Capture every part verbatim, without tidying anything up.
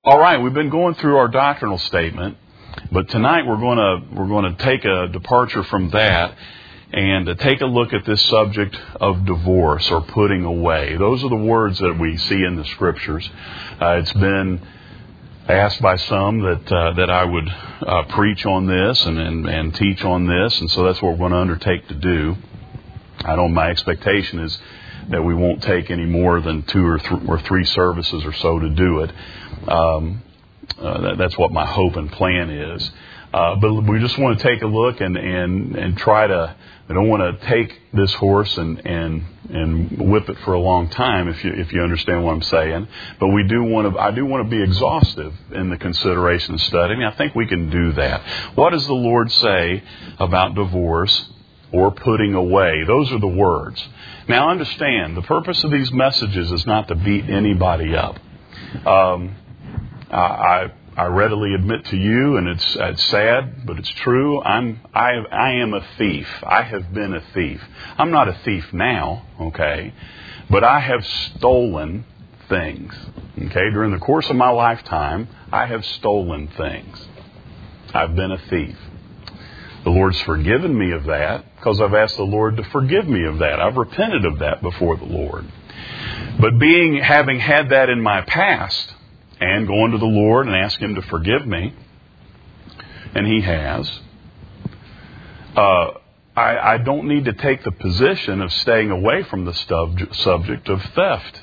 All right, we've been going through our doctrinal statement, but tonight we're going to we're going to take a departure from that and to take a look at this subject of divorce or putting away. Those are the words that we see in the Scriptures. Uh, it's been asked by some that uh, that I would uh, preach on this and, and and teach on this, and so that's what we're going to undertake to do. I know my expectation is that we won't take any more than two or, th- or three services or so to do it. Um, uh, that, that's what my hope and plan is. Uh, but we just want to take a look and, and, and try to, I don't want to take this horse and, and, and whip it for a long time, if you, if you understand what I'm saying. But we do want to, I do want to be exhaustive in the consideration and studying. I think we can do that. What does the Lord say about divorce or putting away? Those are the words. Now understand, the purpose of these messages is not to beat anybody up. Um, I, I readily admit to you, and it's, it's sad, but it's true. I'm, I, I am a thief. I have been a thief. I'm not a thief now, okay, but I have stolen things, okay. During the course of my lifetime, I have stolen things. I've been a thief. The Lord's forgiven me of that because I've asked the Lord to forgive me of that. I've repented of that before the Lord. But being, having had that in my past and going to the Lord and asking Him to forgive me, and He has, uh, I, I don't need to take the position of staying away from the stub- subject of theft.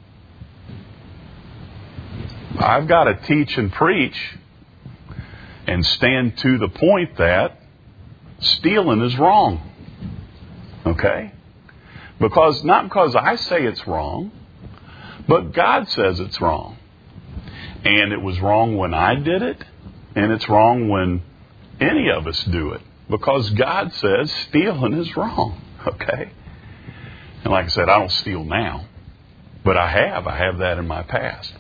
I've got to teach and preach and stand to the point that stealing is wrong. Okay? Because, not because I say it's wrong, but God says it's wrong. And it was wrong when I did it, and it's wrong when any of us do it. Because God says stealing is wrong. Okay? And like I said, I don't steal now. But I have. I have that in my past.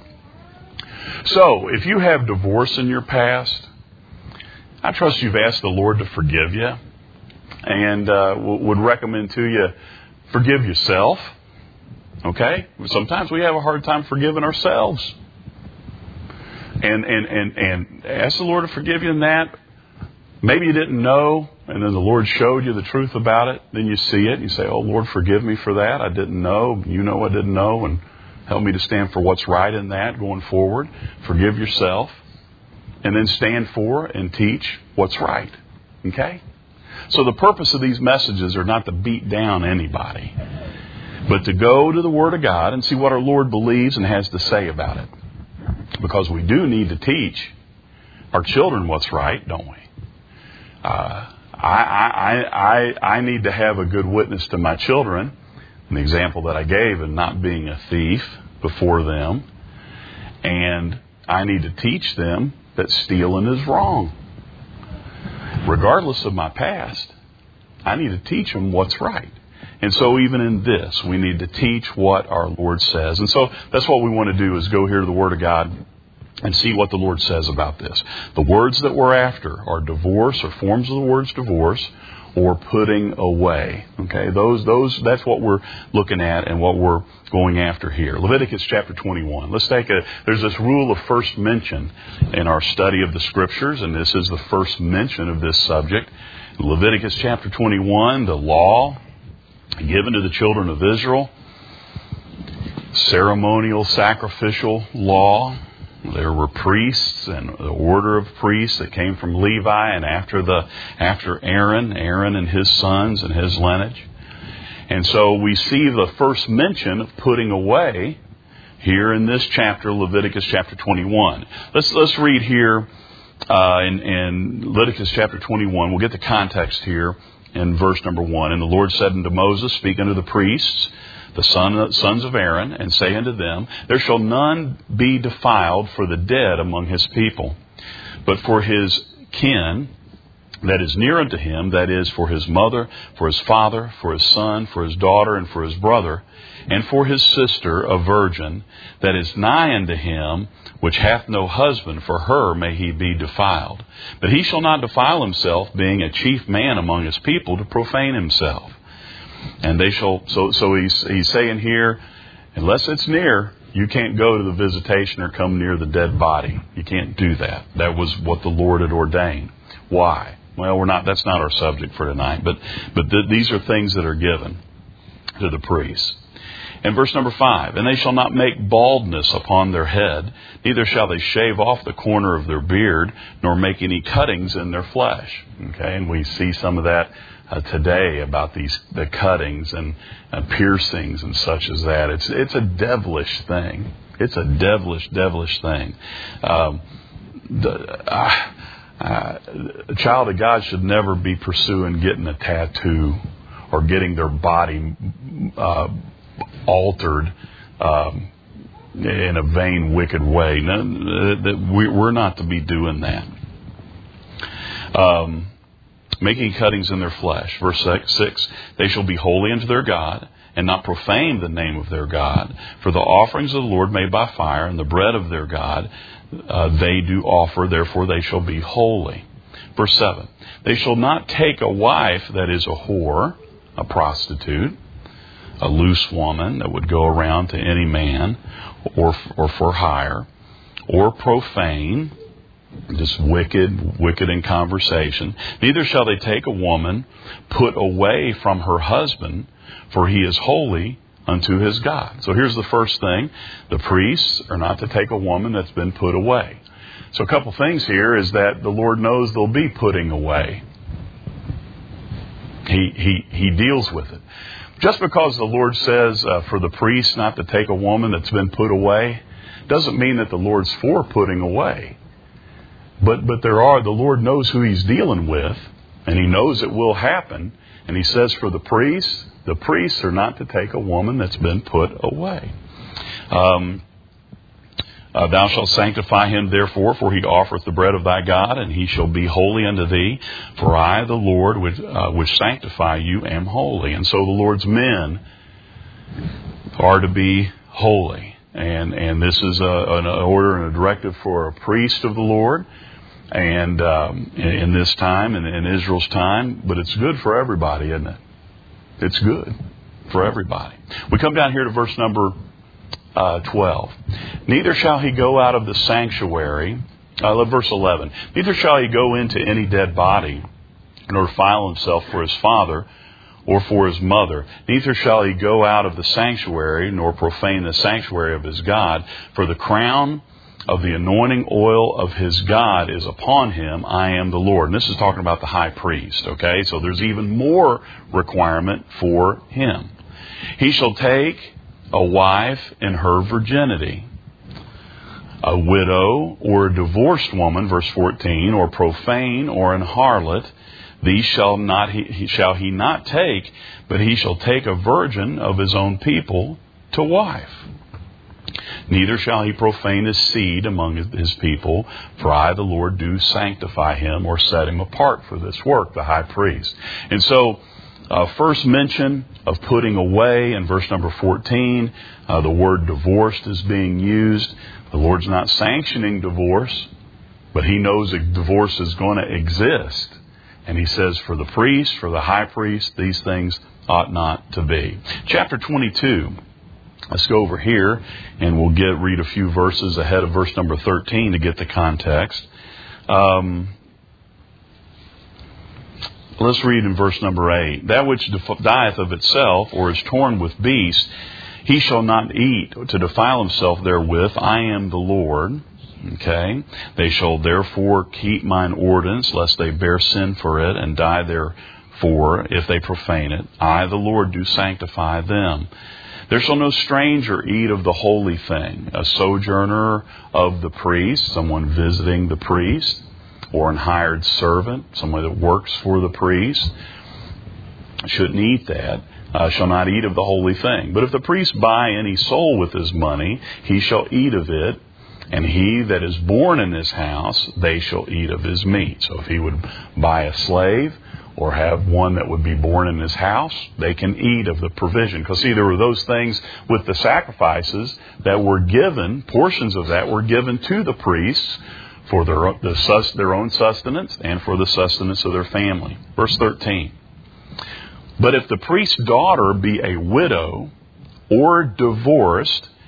So, if you have divorce in your past, I trust you've asked the Lord to forgive you, and uh, would recommend to you, forgive yourself. Okay? Sometimes we have a hard time forgiving ourselves. And, and, and, and ask the Lord to forgive you in that. Maybe you didn't know, and then the Lord showed you the truth about it. Then you see it, and you say, oh, Lord, forgive me for that. I didn't know. You know I didn't know, and help me to stand for what's right in that going forward. Forgive yourself. And then stand for and teach what's right. Okay? So the purpose of these messages are not to beat down anybody, but to go to the Word of God and see what our Lord believes and has to say about it. Because we do need to teach our children what's right, don't we? Uh, I, I, I, I need to have a good witness to my children. An example that I gave of not being a thief before them. And I need to teach them that stealing is wrong. Regardless of my past, I need to teach them what's right. And so even in this, we need to teach what our Lord says. And so that's what we want to do, is go here to the Word of God and see what the Lord says about this. The words that we're after are divorce, or forms of the words divorce, or putting away. Okay, those, those, that's what we're looking at and what we're going after here. Leviticus chapter twenty-one. Let's take a, there's this rule of first mention in our study of the Scriptures, and this is the first mention of this subject. Leviticus chapter twenty-one, the law given to the children of Israel, ceremonial sacrificial law. There were priests and the order of priests that came from Levi, and after the after Aaron, Aaron and his sons and his lineage. And so we see the first mention of putting away here in this chapter, Leviticus chapter twenty-one. Let's let's read here uh, in, in Leviticus chapter twenty-one. We'll get the context here in verse number one. And the Lord said unto Moses, speak unto the priests, the son, sons of Aaron, and say unto them, there shall none be defiled for the dead among his people, but for his kin that is near unto him, that is, for his mother, for his father, for his son, for his daughter, and for his brother, and for his sister, a virgin, that is nigh unto him, which hath no husband, for her may he be defiled. But he shall not defile himself, being a chief man among his people, to profane himself. And they shall, so so he's, he's saying here, unless it's near, You can't go to the visitation or come near the dead body. You can't do that. That was what the Lord had ordained. Why? Well, we're not. That's not our subject for tonight. But but th- these are things that are given to the priests. And verse number five, and they shall not make baldness upon their head, neither shall they shave off the corner of their beard, nor make any cuttings in their flesh. Okay, and we see some of that uh, today about these the cuttings and uh, piercings and such as that. It's it's a devilish thing. It's a devilish, devilish thing. Um, the, uh, uh, a child of God should never be pursuing getting a tattoo or getting their body uh, altered um, in a vain, wicked way. No, that we, we're not to be doing that. Um, making cuttings in their flesh. Verse six, they shall be holy unto their God, and not profane the name of their God. For the offerings of the Lord made by fire, and the bread of their God uh, they do offer, therefore they shall be holy. Verse seven, they shall not take a wife that is a whore, a prostitute, a loose woman that would go around to any man, or or for hire, or profane, just wicked, wicked in conversation. Neither shall they take a woman put away from her husband, for he is holy unto his God. So here's the first thing. The priests are not to take a woman that's been put away. So a couple things here is that the Lord knows they'll be putting away. He, he, he deals with it. Just because the Lord says uh, for the priest not to take a woman that's been put away doesn't mean that the Lord's for putting away. But but there are, the Lord knows who He's dealing with, and He knows it will happen. And He says for the priests, the priests are not to take a woman that's been put away. Um, uh, Thou shalt sanctify him therefore, for he offereth the bread of thy God, and he shall be holy unto thee. For I, the Lord, which, uh, which sanctify you, am holy. And so the Lord's men are to be holy. And and this is a, an order and a directive for a priest of the Lord, and um, in, in this time, in, in Israel's time. But it's good for everybody, isn't it? It's good for everybody. We come down here to verse number uh, twelve. Neither shall he go out of the sanctuary. I love verse eleven. Neither shall he go into any dead body, nor defile himself for his father, or for his mother. Neither shall he go out of the sanctuary, nor profane the sanctuary of his God. For the crown of the anointing oil of his God is upon him. I am the Lord. And this is talking about the high priest, okay? So there's even more requirement for him. He shall take a wife in her virginity, a widow or a divorced woman, verse fourteen, or profane or an harlot. These shall not he, he shall he not take, but he shall take a virgin of his own people to wife. Neither shall he profane his seed among his people, for I, the Lord, do sanctify him, or set him apart for this work, the high priest. And so, uh, first mention of putting away in verse number fourteen, uh, the word divorced is being used. The Lord's not sanctioning divorce, but He knows that divorce is going to exist. And He says for the priest, for the high priest, these things ought not to be. Chapter twenty-two. Let's go over here and we'll get read a few verses ahead of verse number thirteen to get the context. Um, let's read in verse number eight. That which dieth of itself, or is torn with beasts, he shall not eat to defile himself therewith. I am the Lord. Okay, they shall therefore keep mine ordinance, lest they bear sin for it, and die therefore if they profane it. I, the Lord, do sanctify them. There shall no stranger eat of the holy thing, a sojourner of the priest, someone visiting the priest, or an hired servant, someone that works for the priest, shouldn't eat that. Uh, shall not eat of the holy thing. But if the priest buy any soul with his money, he shall eat of it. And he that is born in his house, they shall eat of his meat. So if he would buy a slave or have one that would be born in his house, they can eat of the provision. Because see, there were those things with the sacrifices that were given, portions of that were given to the priests for their, the sus, their own sustenance and for the sustenance of their family. Verse thirteen. But if the priest's daughter be a widow or divorced,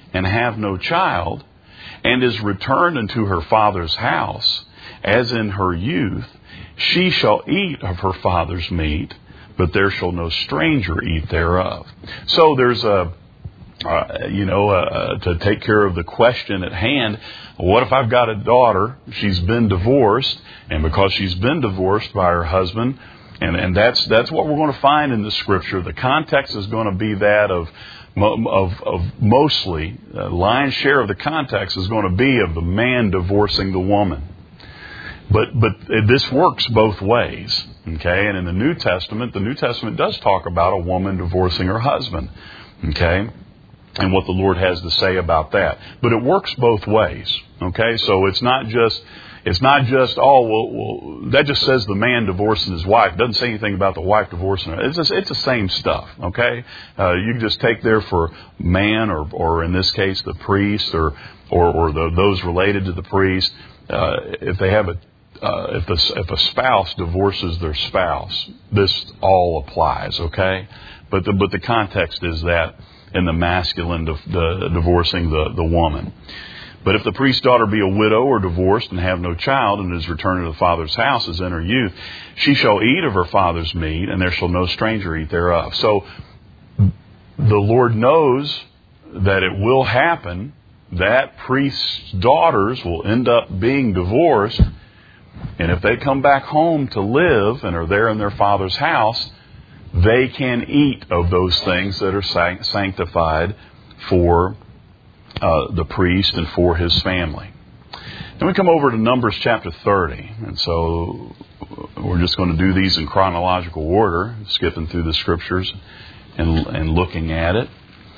and have no child, and is returned into her father's house, as in her youth, she shall eat of her father's meat, but there shall no stranger eat thereof. So there's a, uh, you know, uh, to take care of the question at hand, what if I've got a daughter, she's been divorced, and because she's been divorced by her husband, and, and that's that's what we're going to find in the Scripture. The context is going to be that of Of, of mostly, the lion's share of the context is going to be of the man divorcing the woman. But but this works both ways, okay? And in the New Testament, the New Testament does talk about a woman divorcing her husband, okay? And what the Lord has to say about that. But it works both ways, okay? So it's not just... It's not just, oh, well, well, that just says the man divorcing his wife. It doesn't say anything about the wife divorcing her. It's just, it's the same stuff, okay? Uh, you can just take there for man or, or in this case, the priest or or, or the, those related to the priest. Uh, if they have a, uh, if the if a spouse divorces their spouse, this all applies, okay? But the but the context is that in the masculine, the, the divorcing the the woman. But if the priest's daughter be a widow or divorced and have no child and is returned to the father's house as in her youth, she shall eat of her father's meat, and there shall no stranger eat thereof. So the Lord knows that it will happen that priest's daughters will end up being divorced, and if they come back home to live and are there in their father's house, they can eat of those things that are sanctified for Uh, the priest and for his family. Then we come over to Numbers chapter thirty. And so we're just going to do these in chronological order, skipping through the scriptures and, and looking at it.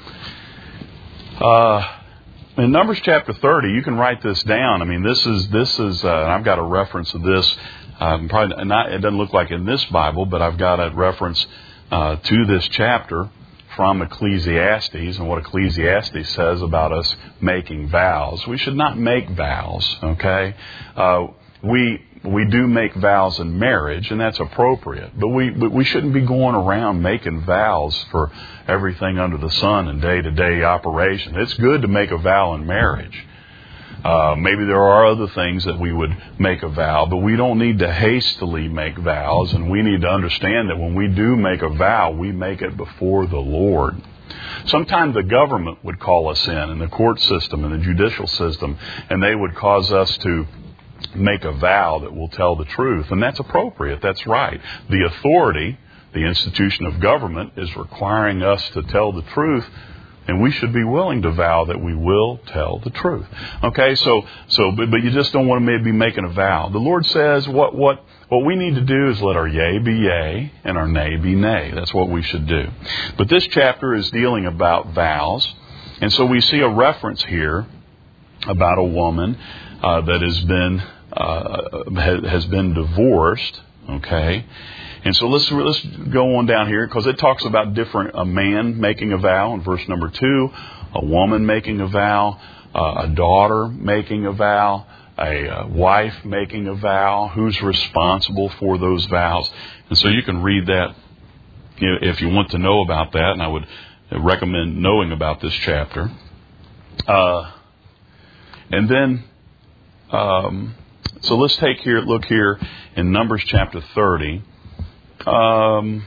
Uh, in Numbers chapter thirty, you can write this down. I mean, this is, this is, uh, and I've got a reference of this. Um, probably not, it doesn't look like in this Bible, but I've got a reference uh, to this chapter from Ecclesiastes, and what Ecclesiastes says about us making vows. We should not make vows, okay? Uh, we we do make vows in marriage, and that's appropriate. But we but we shouldn't be going around making vows for everything under the sun and day-to-day operation. It's good to make a vow in marriage. Uh, maybe there are other things that we would make a vow, but we don't need to hastily make vows, and we need to understand that when we do make a vow, we make it before the Lord. Sometimes the government would call us in, in the court system, in the judicial system, and they would cause us to make a vow that will tell the truth, and that's appropriate. That's right. The authority, the institution of government, is requiring us to tell the truth. And we should be willing to vow that we will tell the truth. Okay, so so but, but you just don't want to maybe be making a vow. The Lord says what what what we need to do is let our yea be yea and our nay be nay. That's what we should do. But this chapter is dealing about vows, and so we see a reference here about a woman uh, that has been uh, has been divorced. Okay. And so let's let's go on down here, because it talks about different, a man making a vow in verse number two, a woman making a vow, uh, a daughter making a vow, a, a wife making a vow, who's responsible for those vows. And so you can read that, you know, if you want to know about that, and I would recommend knowing about this chapter. Uh, and then, um, so let's take here, look here in Numbers chapter thirty. Um,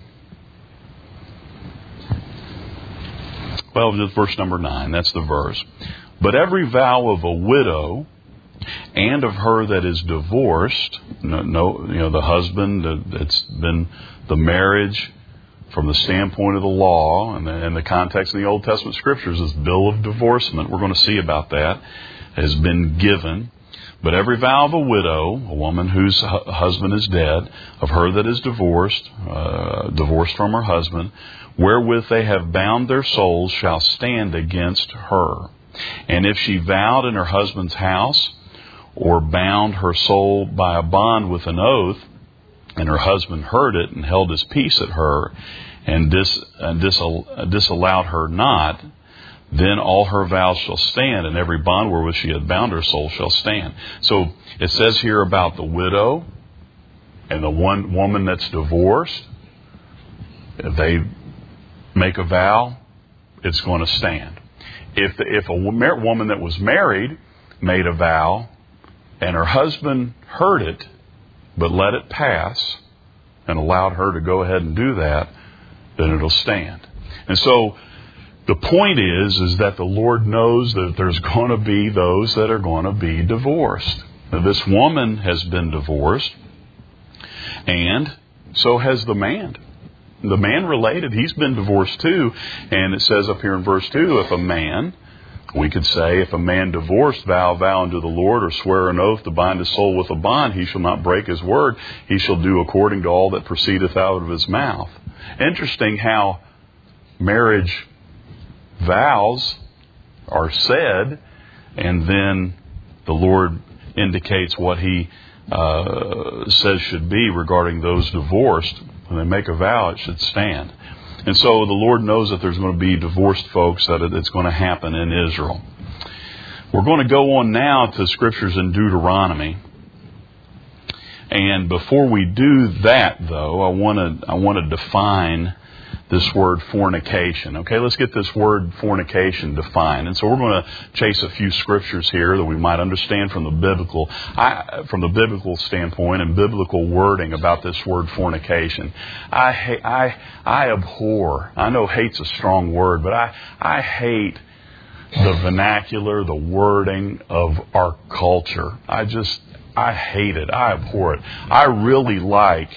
well, just verse number nine, that's the verse. But every vow of a widow and of her that is divorced, no, no you know, the husband that's been the marriage from the standpoint of the law and the, and the context in the Old Testament scriptures is bill of divorcement. We're going to see about that, has been given. But every vow of a widow, a woman whose hu- husband is dead, of her that is divorced, uh, divorced from her husband, wherewith they have bound their souls, shall stand against her. And if she vowed in her husband's house, or bound her soul by a bond with an oath, and her husband heard it and held his peace at her, and, dis, and disall- disallowed her not, then all her vows shall stand, and every bond wherewith she had bound her soul shall stand. So it says here about the widow and the one woman that's divorced. If they make a vow, it's going to stand. if the, if a woman that was married made a vow and her husband heard it but let it pass and allowed her to go ahead and do that, then it'll stand. And so the point is, is that the Lord knows that there's going to be those that are going to be divorced. Now, this woman has been divorced, and so has the man. The man related, he's been divorced too. And it says up here in verse two, if a man, we could say, if a man divorced, vow a vow unto the Lord, or swear an oath to bind his soul with a bond, he shall not break his word. He shall do according to all that proceedeth out of his mouth. Interesting how marriage vows are said, and then the Lord indicates what He uh, says should be regarding those divorced. When they make a vow, it should stand. And so the Lord knows that there's going to be divorced folks, that it's going to happen in Israel. We're going to go on now to scriptures in Deuteronomy. And before we do that, though, I want to I want to define this word fornication. Okay, let's get this word fornication defined. And so we're going to chase a few scriptures here that we might understand from the biblical, I, from the biblical standpoint and biblical wording about this word fornication. I ha- I I abhor. I know hate's a strong word, but I I hate the vernacular, the wording of our culture. I just I hate it. I abhor it. I really like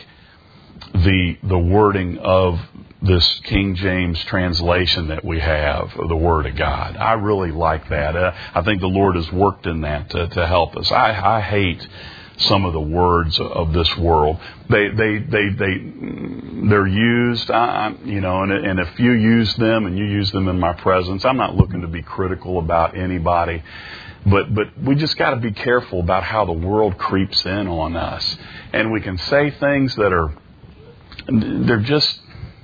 the the wording of this King James translation that we have of the Word of God. I really like that. Uh, I think the Lord has worked in that to, to help us. I, I hate some of the words of this world. They they they they they're used, I, you know, and, and if you use them and you use them in my presence, I'm not looking to be critical about anybody, but but we just got to be careful about how the world creeps in on us, and we can say things that are they're just.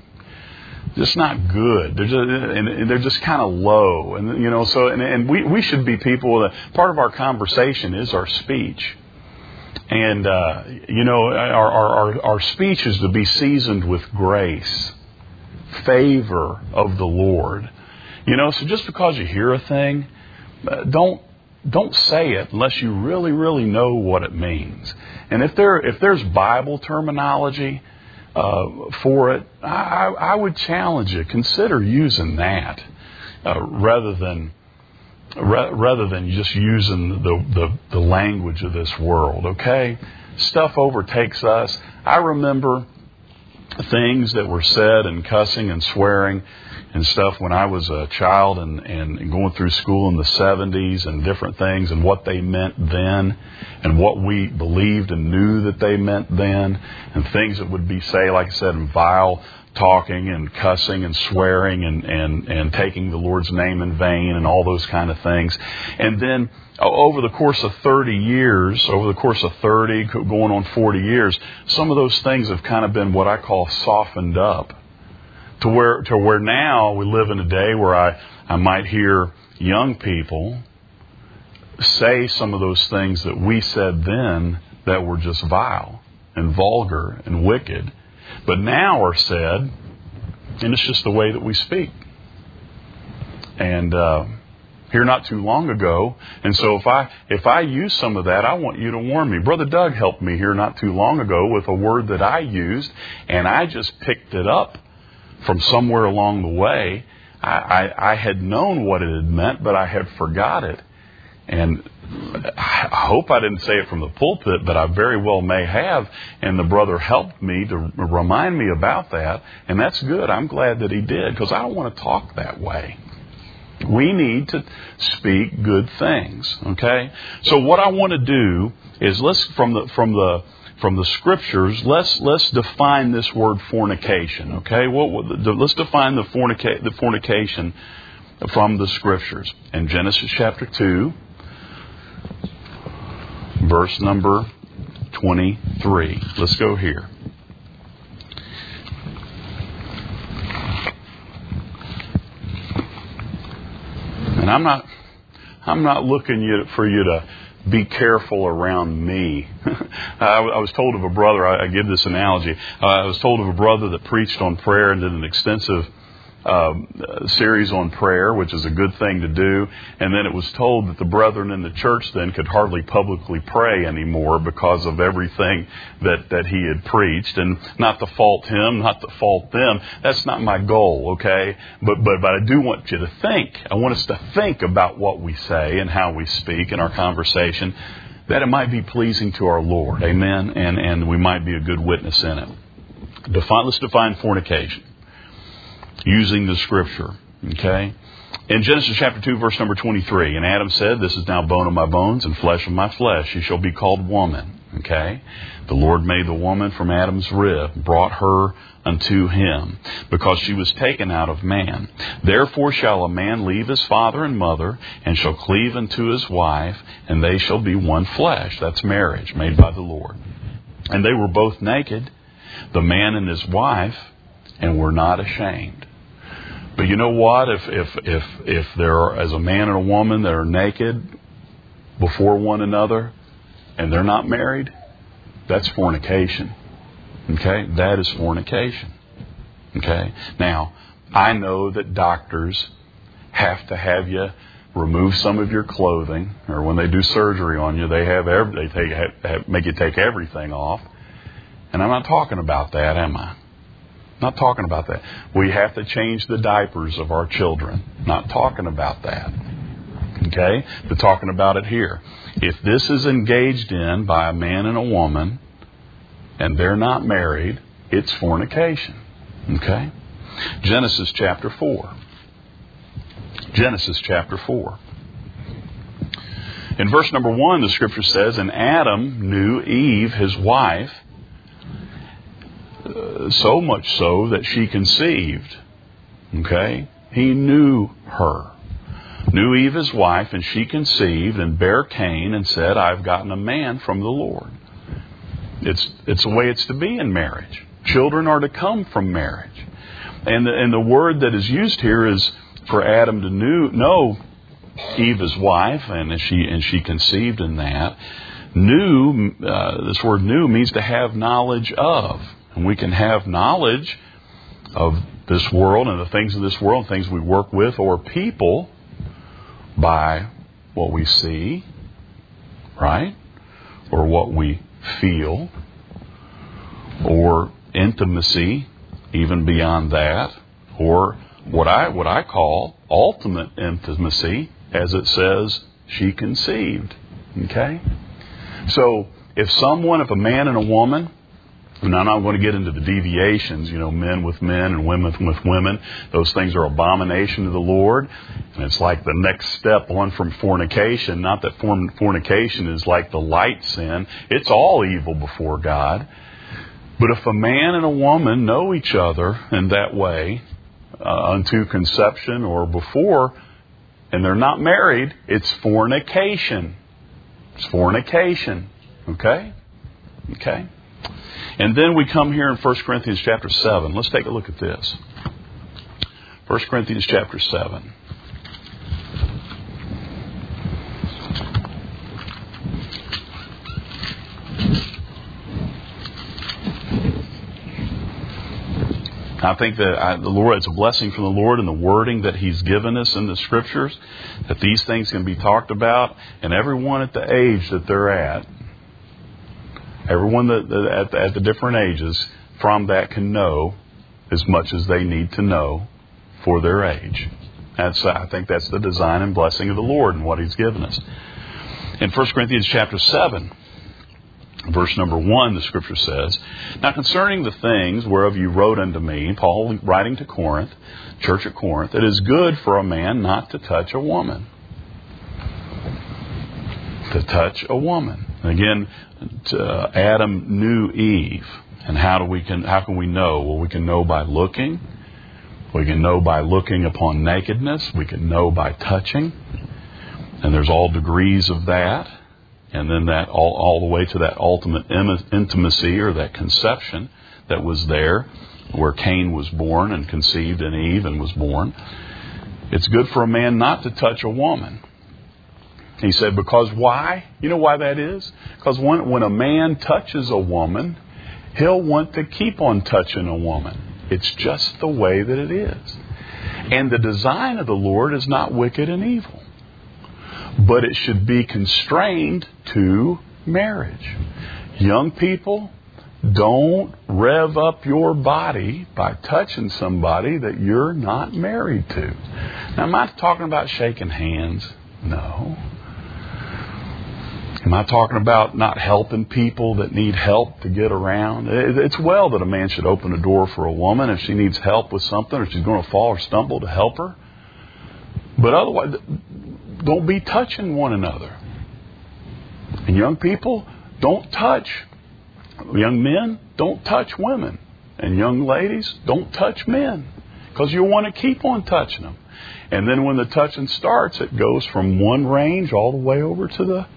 Just not good. They're just, and they're just kind of low, and you know. So, and, and we we should be people that part of our conversation is our speech, and uh, you know, our, our our speech is to be seasoned with grace, favor of the Lord. You know, so just because you hear a thing, don't don't say it unless you really really know what it means. And if there if there's Bible terminology Uh, for it, I, I would challenge you. Consider using that uh, rather than ra- rather than just using the, the the language of this world. Okay, stuff overtakes us. I remember things that were said and cussing and swearing and stuff when I was a child and, and going through school in the seventies and different things and what they meant then and what we believed and knew that they meant then, and things that would be, say, like I said, vile talking and cussing and swearing and, and, and taking the Lord's name in vain and all those kind of things. And then over the course of thirty years, over the course of thirty, going on forty years, some of those things have kind of been what I call softened up. To where to where now we live in a day where I, I might hear young people say some of those things that we said then that were just vile and vulgar and wicked, but now are said, and it's just the way that we speak. And uh, here not too long ago, and so if I if I use some of that, I want you to warn me. Brother Doug helped me here not too long ago with a word that I used, and I just picked it up from somewhere along the way. I, I, I had known what it had meant, but I had forgot it. And I hope I didn't say it from the pulpit, but I very well may have. And the brother helped me to remind me about that. And that's good. I'm glad that he did, because I don't want to talk that way. We need to speak good things. Okay? So what I want to do is let's from the from the From the scriptures, let's let's define this word fornication. Okay, what well, let's define the fornica- the fornication from the scriptures in Genesis chapter two, verse number twenty-three. Let's go here. And I'm not I'm not looking for you to be careful around me. I, I was told of a brother, I, I give this analogy, uh, I was told of a brother that preached on prayer and did an extensive um, series on prayer, which is a good thing to do. And then it was told that the brethren in the church then could hardly publicly pray anymore because of everything that, that he had preached. And not to fault him, not to fault them. That's not my goal, okay? But, but, but I do want you to think. I want us to think about what we say and how we speak in our conversation, that it might be pleasing to our Lord. Amen? And, and we might be a good witness in it. Define, let's define fornication using the Scripture. Okay? In Genesis chapter two, verse number twenty-three, and Adam said, "This is now bone of my bones and flesh of my flesh. She shall be called woman." Okay? The Lord made the woman from Adam's rib, brought her unto him, because she was taken out of man. Therefore shall a man leave his father and mother, and shall cleave unto his wife, and they shall be one flesh. That's marriage, made by the Lord. And they were both naked, the man and his wife, and were not ashamed. But you know what? If if if if there are, as a man and a woman that are naked before one another, and they're not married, that's fornication. Okay? That is fornication. Okay? Now, I know that doctors have to have you remove some of your clothing, or when they do surgery on you, they have every, they take have, have, make you take everything off. And I'm not talking about that, am I? Not talking about that. We have to change the diapers of our children. Not talking about that. Okay? But talking about it here. If this is engaged in by a man and a woman, and they're not married, it's fornication. Okay? Genesis chapter four. Genesis chapter four. In verse number one, the Scripture says, "And Adam knew Eve, his wife, uh, so much so that she conceived." Okay? He knew her. Knew Eve, his wife, and she conceived, and bare Cain, and said, "I've gotten a man from the Lord." It's it's the way it's to be in marriage. Children are to come from marriage. And the, and the word that is used here is for Adam to knew, know Eve, his wife, and she and she conceived in that. Knew, uh, this word knew means to have knowledge of. And we can have knowledge of this world and the things of this world, things we work with, or people, by what we see, right? Or what we feel, or intimacy, even beyond that, or what I what I call ultimate intimacy, as it says, she conceived. Okay? So if someone, if a man and a woman, and I'm not going to get into the deviations, you know, men with men and women with women. Those things are abomination to the Lord. And it's like the next step on from fornication. Not that fornication is like the light sin. It's all evil before God. But if a man and a woman know each other in that way, uh, unto conception or before, and they're not married, it's fornication. It's fornication. Okay? Okay? And then we come here in First Corinthians chapter seven. Let's take a look at this. First Corinthians chapter seven. I think that I, the Lord, it's a blessing from the Lord and the wording that He's given us in the Scriptures, that these things can be talked about, and everyone at the age that they're at, everyone that, that at, the, at the different ages from that can know as much as they need to know for their age. That's, I think that's the design and blessing of the Lord and what He's given us. In First Corinthians chapter seven, verse number one, the Scripture says, "Now concerning the things whereof you wrote unto me," Paul writing to Corinth, church at Corinth, "it is good for a man not to touch a woman." To touch a woman. Again, to, Adam knew Eve. And how do we can how can we know? Well, we can know by looking. We can know by looking upon nakedness. We can know by touching. And there's all degrees of that. And then that all, all the way to that ultimate intimacy, or that conception that was there, where Cain was born and conceived in Eve and was born. It's good for a man not to touch a woman. He said, because why? You know why that is? Because when, when a man touches a woman, he'll want to keep on touching a woman. It's just the way that it is. And the design of the Lord is not wicked and evil, but it should be constrained to marriage. Young people, don't rev up your body by touching somebody that you're not married to. Now, am I talking about shaking hands? No. Am I talking about not helping people that need help to get around? It's well that a man should open a door for a woman if she needs help with something or she's going to fall or stumble to help her. But otherwise, don't be touching one another. And young people, don't touch. Young men, don't touch women. And young ladies, don't touch men. Because you want to keep on touching them. And then when the touching starts, it goes from one range all the way over to the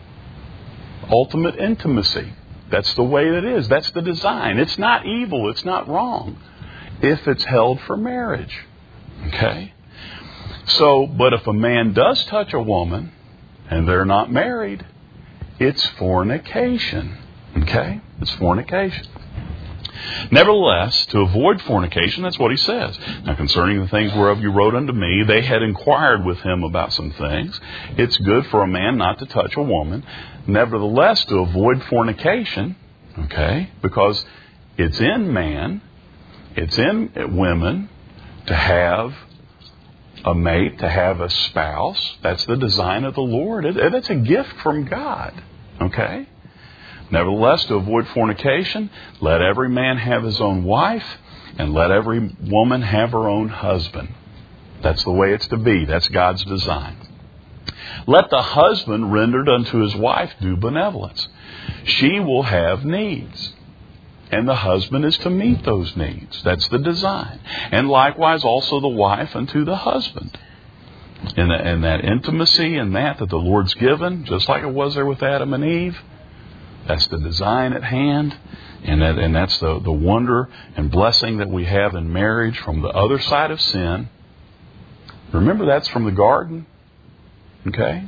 ultimate intimacy. That's the way it is. That's the design. It's not evil. It's not wrong if it's held for marriage. Okay? So, but if a man does touch a woman and they're not married, it's fornication. Okay? It's fornication. Nevertheless, to avoid fornication, that's what he says. Now, concerning the things whereof you wrote unto me, they had inquired with him about some things. It's good for a man not to touch a woman. Nevertheless, to avoid fornication, okay, because it's in man, it's in women to have a mate, to have a spouse. That's the design of the Lord. It, it's a gift from God, okay? Nevertheless, to avoid fornication, let every man have his own wife, and let every woman have her own husband. That's the way it's to be. That's God's design. Let the husband render unto his wife due benevolence. She will have needs, and the husband is to meet those needs. That's the design. And likewise also the wife unto the husband. And that, and that intimacy and that that the Lord's given, just like it was there with Adam and Eve, that's the design at hand, and that and that's the, the wonder and blessing that we have in marriage from the other side of sin. Remember, that's from the garden. Okay?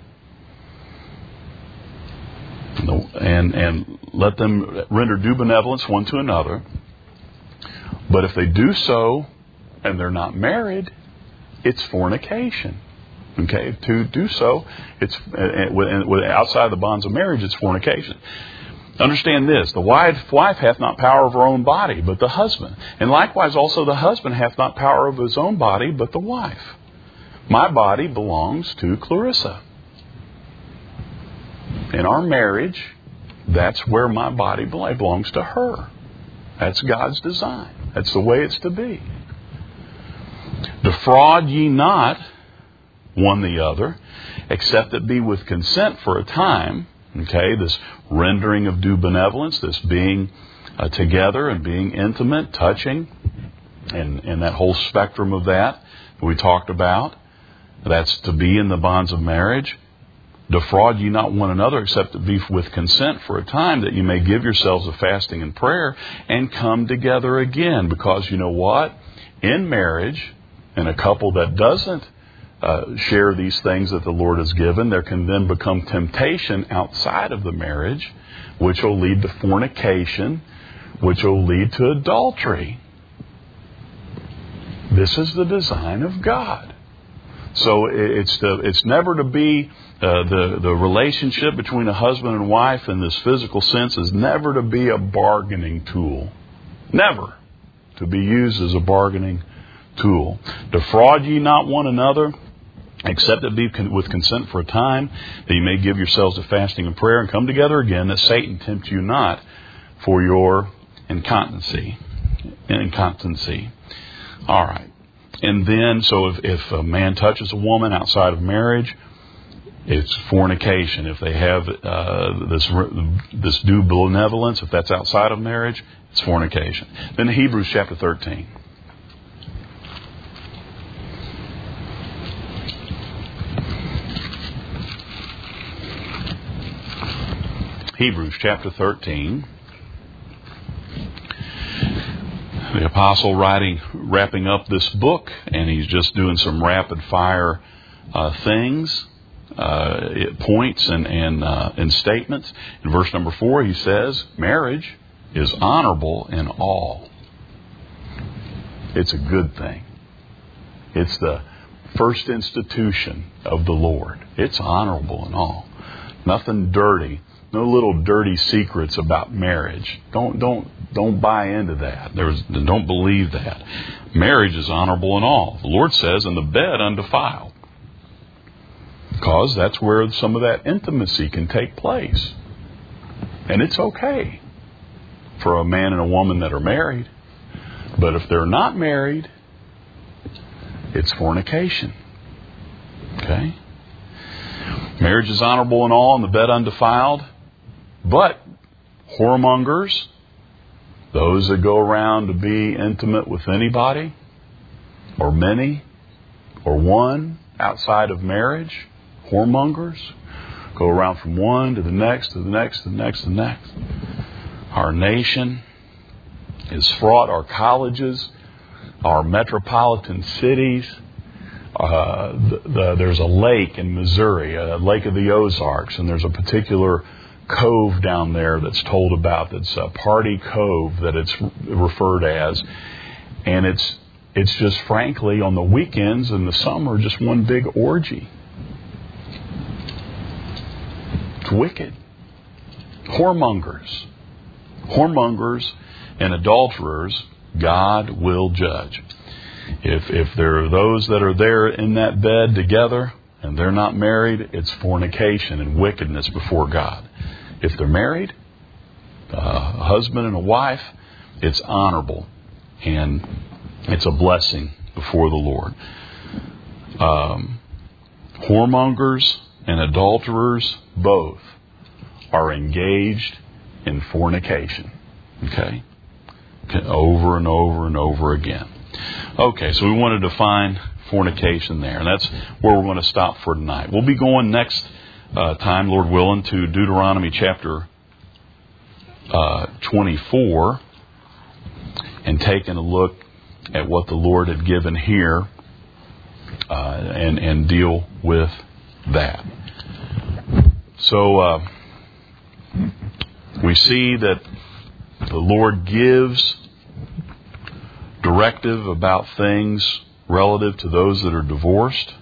And and let them render due benevolence one to another. But if they do so and they're not married, it's fornication. Okay? To do so, it's outside the bonds of marriage, it's fornication. Understand this, the wife, wife hath not power of her own body, but the husband. And likewise also the husband hath not power of his own body, but the wife. My body belongs to Clarissa. In our marriage, that's where my body belongs to her. That's God's design. That's the way it's to be. Defraud ye not one the other, except it be with consent for a time. Okay, this rendering of due benevolence, this being uh, together and being intimate, touching, and, and that whole spectrum of that we talked about. That's to be in the bonds of marriage. Defraud ye not one another, except to be with consent for a time, that you may give yourselves a fasting and prayer and come together again. Because you know what? In marriage, in a couple that doesn't Uh, share these things that the Lord has given, there can then become temptation outside of the marriage, which will lead to fornication, which will lead to adultery. This is the design of God. So it's the, it's never to be uh, the the relationship between a husband and wife in this physical sense is never to be a bargaining tool. Never to be used as a bargaining tool. Defraud ye not one another, except it be with consent for a time, that you may give yourselves to fasting and prayer and come together again, that Satan tempt you not for your incontinency. Incontinency. All right. And then, so if, if a man touches a woman outside of marriage, it's fornication. If they have uh, this this due benevolence, if that's outside of marriage, it's fornication. Then Hebrews chapter thirteen. Hebrews chapter thirteen. The apostle writing, wrapping up this book, and he's just doing some rapid fire uh, things, uh, points and and, uh, and statements. In verse number four, he says, "Marriage is honorable in all." It's a good thing. It's the first institution of the Lord. It's honorable and all. Nothing dirty. No little dirty secrets about marriage. Don't don't don't buy into that. There's don't believe that. Marriage is honorable and all. The Lord says, "In the bed undefiled," because that's where some of that intimacy can take place, and it's okay for a man and a woman that are married. But if they're not married, it's fornication. Okay? Marriage is honorable and all, and the bed undefiled. But whoremongers, those that go around to be intimate with anybody, or many, or one outside of marriage, whoremongers, go around from one to the next, to the next, to the next, to the next. Our nation is fraught. Our colleges, our metropolitan cities. Uh, the, the, there's a lake in Missouri, a lake of the Ozarks, and there's a particular cove down there that's told about. That's a Party Cove that it's referred as, and it's it's just frankly on the weekends in the summer just one big orgy. It's wicked. Whoremongers, whoremongers, and adulterers, God will judge. If if there are those that are there in that bed together and they're not married, it's fornication and wickedness before God. If they're married, uh, a husband and a wife, it's honorable and it's a blessing before the Lord. Um, whoremongers and adulterers both are engaged in fornication. Okay? Over and over and over again. Okay, so we want to define fornication there, and that's where we're going to stop for tonight. We'll be going next uh, time, Lord willing, to Deuteronomy chapter uh, twenty-four and taking a look at what the Lord had given here uh, and, and deal with that. So uh, we see that the Lord gives directive about things relative to those that are divorced,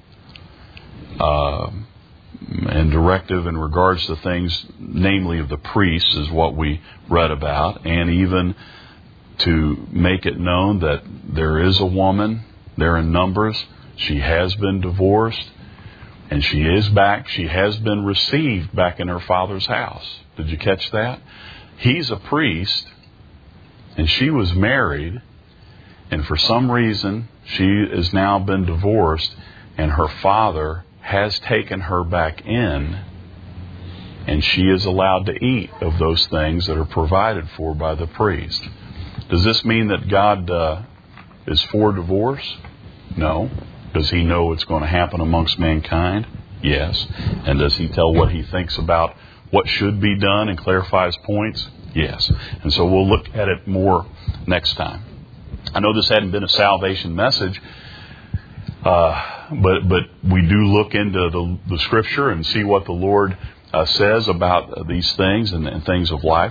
uh, and directive in regards to things, namely of the priests, is what we read about, and even to make it known that there is a woman there in Numbers. She has been divorced, and she is back. She has been received back in her father's house. Did you catch that? He's a priest, and she was married, and for some reason, she has now been divorced, and her father has taken her back in, and she is allowed to eat of those things that are provided for by the priest. Does this mean that God uh, is for divorce? No. Does He know what's going to happen amongst mankind? Yes. And does He tell what He thinks about what should be done and clarify His points? Yes. And so we'll look at it more next time. I know this hadn't been a salvation message, uh, but but we do look into the, the Scripture and see what the Lord uh, says about these things and, and things of life.